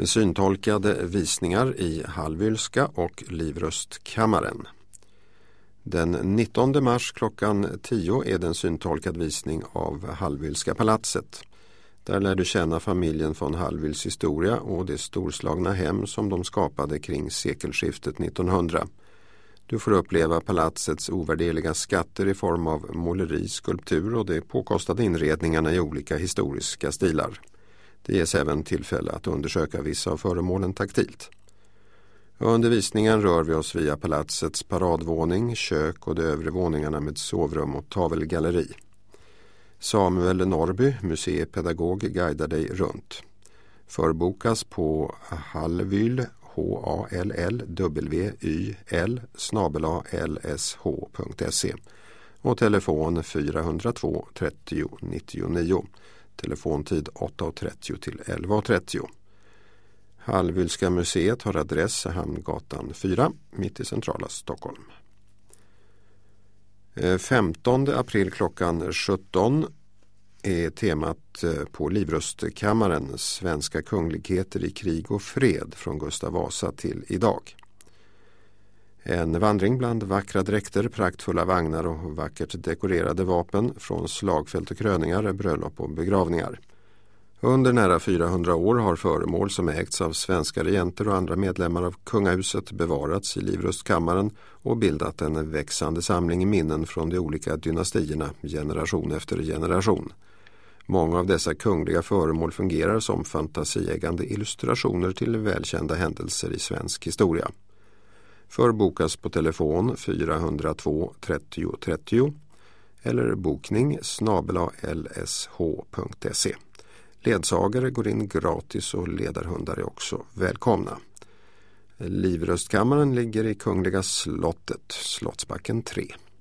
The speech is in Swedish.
Syntolkade visningar i Hallwylska och Livrustkammaren. Den 19 mars klockan 10 är det en syntolkad visning av Hallwylska palatset. Där lär du känna familjen von Hallwyls historia och det storslagna hem som de skapade kring sekelskiftet 1900. Du får uppleva palatsets ovärderliga skatter i form av måleri, skulptur och de påkostade inredningarna i olika historiska stilar. Det ges även tillfälle att undersöka vissa av föremålen taktilt. Under visningen rör vi oss via palatsets paradvåning, kök och de övre våningarna med sovrum och tavelgalleri. Samuel Norby, museipedagog, guidar dig runt. Förbokas på hallwyl@lsh.se och telefon 402 30 99. Telefontid 8.30 till 11.30. Hallwylska museet har adress Hamngatan 4 mitt i centrala Stockholm. 15 april klockan 17 är temat på Livrustkammaren svenska kungligheter i krig och fred från Gustav Vasa till idag. En vandring bland vackra dräkter, praktfulla vagnar och vackert dekorerade vapen från slagfält och kröningar, bröllop och begravningar. Under nära 400 år har föremål som ägts av svenska regenter och andra medlemmar av kungahuset bevarats i Livrustkammaren och bildat en växande samling minnen från de olika dynastierna generation efter generation. Många av dessa kungliga föremål fungerar som fantasieggande illustrationer till välkända händelser i svensk historia. Förbokas på telefon 402 30 30 eller bokning @lsh.se. Ledsagare går in gratis och ledarhundar är också välkomna. Livrustkammaren ligger i Kungliga slottet, Slottsbacken 3.